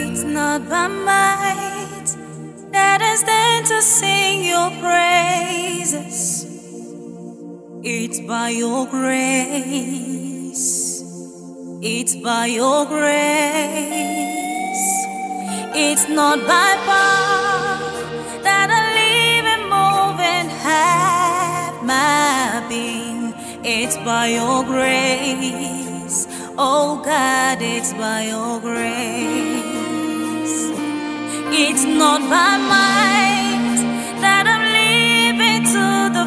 It's not by might that I stand to sing your praises. It's by your grace. It's by your grace. It's not by power that I live and move and have my being. It's by your grace. Oh God, it's by your grace. It's not by might that I'm living to the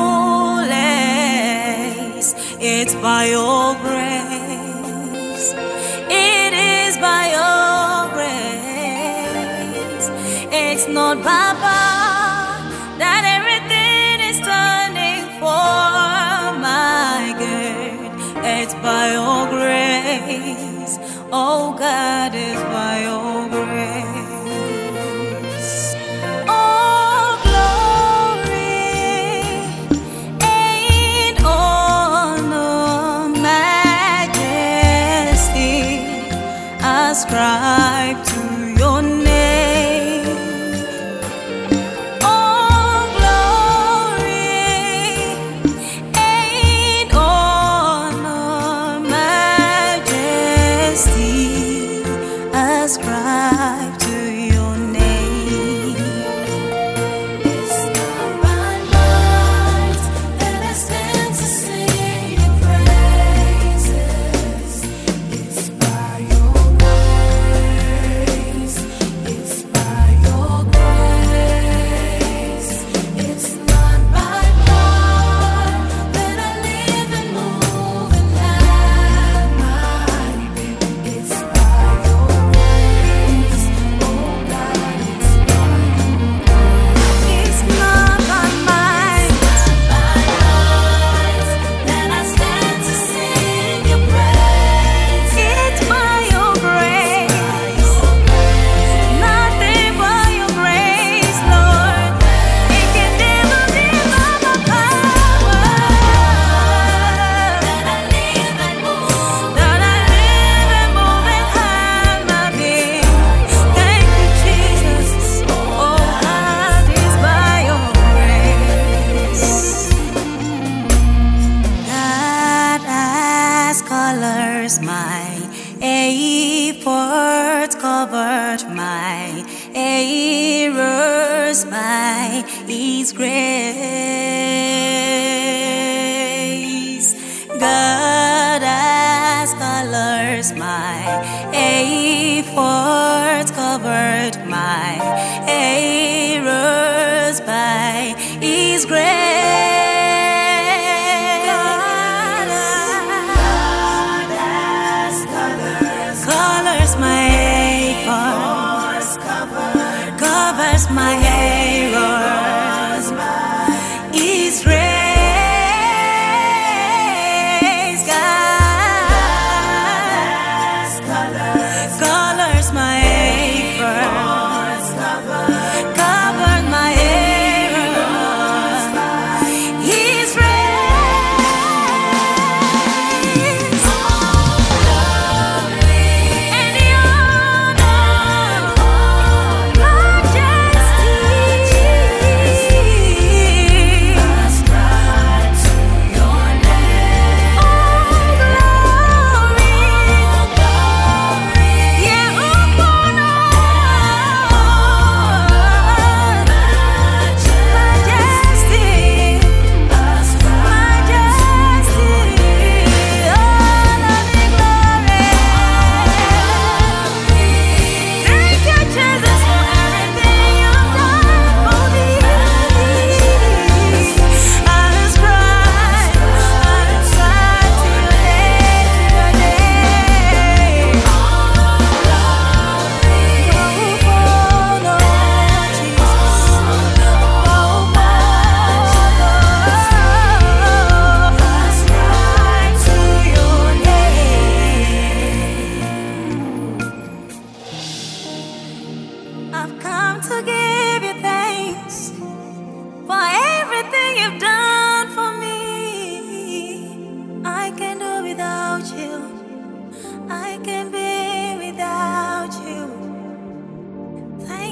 fullest. It's by your grace. It is by your grace. It's not by power that everything is turning for my good. It's by your grace. Oh God, it's by your grace. All glory and honor, majesty, ascribe to your name. All glory and honor, majesty, ascribe to your name. It's not by might that I stand to sing your praises. It's by your grace. It's by your grace. It's not by power that I live and move and have my being. It's by your grace. Oh God, it's by your grace. It's not by might that I stand to sing your praise. It's by your grace. Nothing but your grace, Lord. It can never be by my power that I live and move and have my being. Thank you, Jesus. Oh God, it's by your grace. God has colors, my efforts covered my errors by His grace. God has colors, my efforts covered my errors by His grace. God has colors my efforts covers my errors. His grace. God colors my efforts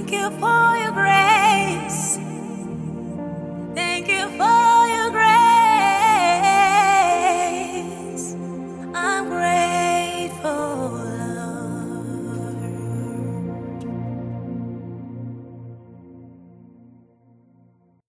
you for your grace.